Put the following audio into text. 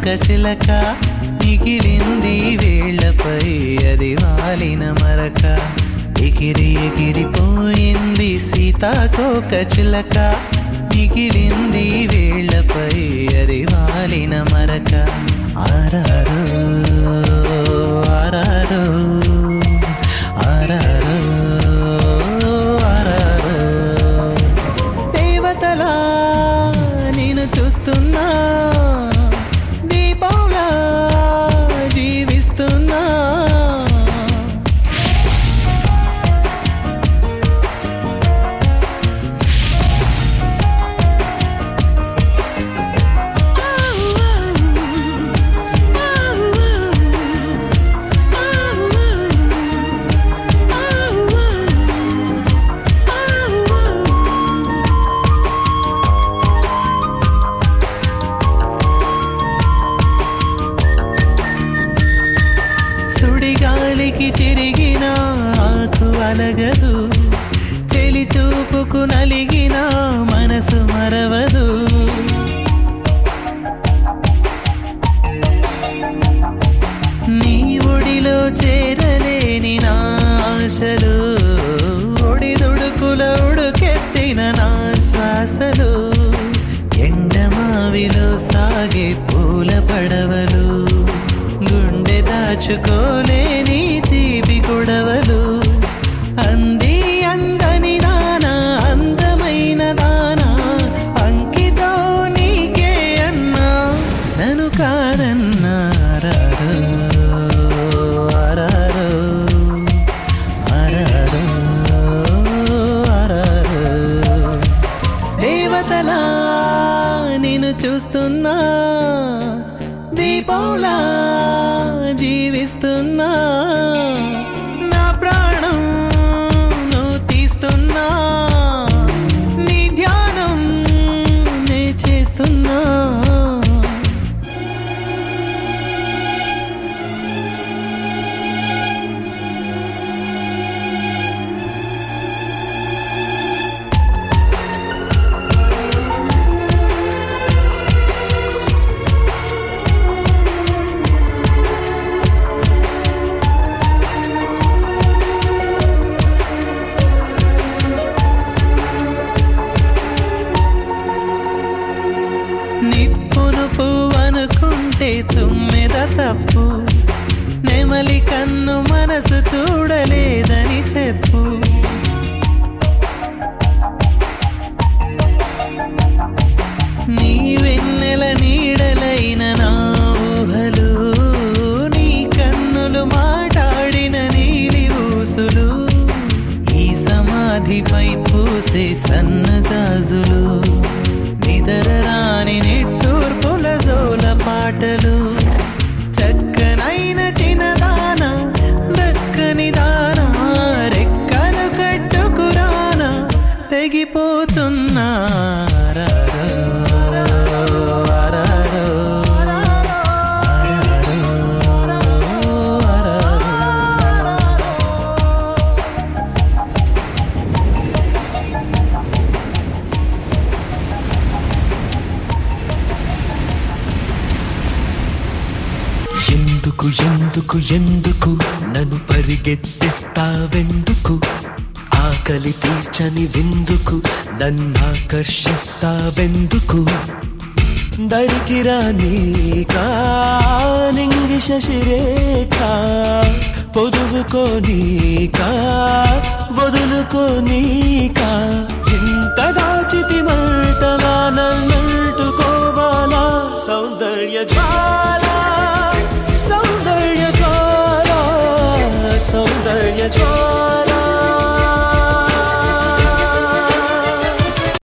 చిలక మిగిలింది వేళ్లపై అది వాలిన మరక ఎగిరి ఎగిరిపోయింది సీతాకోక చిలక మిగిలింది వేళ్లపై అది వాలిన మరక ఆరారో ఆరారో ఆరారో ఆరారో దేవతలా నేను చూస్తున్నా దీపంలా జీవిస్తున్నా సుడిగాలికి చిరిగిన ఆకు అలగదు చెలి చూపుకు నలిగిన మనసు మరవదు నీ ఒడిలో చేరలేని నా ఆశలు ఒడిదుడుకుల ఉడుకెత్తిన నా శ్వాసలు ఎండమావిలో సాగే పూల పడవలు గుండె దాచుకోలేని తీపి గొడవలు అంది అందని దానా అందమైన దానా అంకితో నీకే అన్నా నన్ను కాదన్నా ఆరారో ఆరారో ఆరారో ఆరారో దేవతలా నేను చూస్తున్నా దీపంలా జీవిస్తున్నా నా ప్రాణం నువ్వు తీస్తున్నా నీ ధ్యానం నే చేస్తున్నా నిప్పును పువ్వనుకుంటే తుమ్మెద తప్పు నెమలి కన్ను మనసు చూడలేదని చెప్పు నీ వెన్నెల నీడలైన నా ఊహలు నీ కన్నులు మాట్లాడిన నీలి ఊసులు ఈ సమాధిపై పూసే సన్నజాజులు నిదరరాని నిట్టూర్పుల జోల పాటలు చక్కనైన చిన్నదాన దక్కని దానా రెక్కలు కట్టుకురానా తెగిపోతున్నా ఎందుకు ఎందుకు ఎందుకు నన్ను పరిగెత్తిస్తావెందుకు ఆకలి తీర్చని విందుకు నన్నాకర్షిస్తావెందుకు దరికిరా నీకా నింగి శశిరేఖ పొదువుకోనీకా వదులుకోనీకా ఇంత దాచితి మంటగా నన్నంటుకోవాలా సౌందర్య జ్వాలా సౌందర్య జ్వాలా సౌందర్య జ్వాలా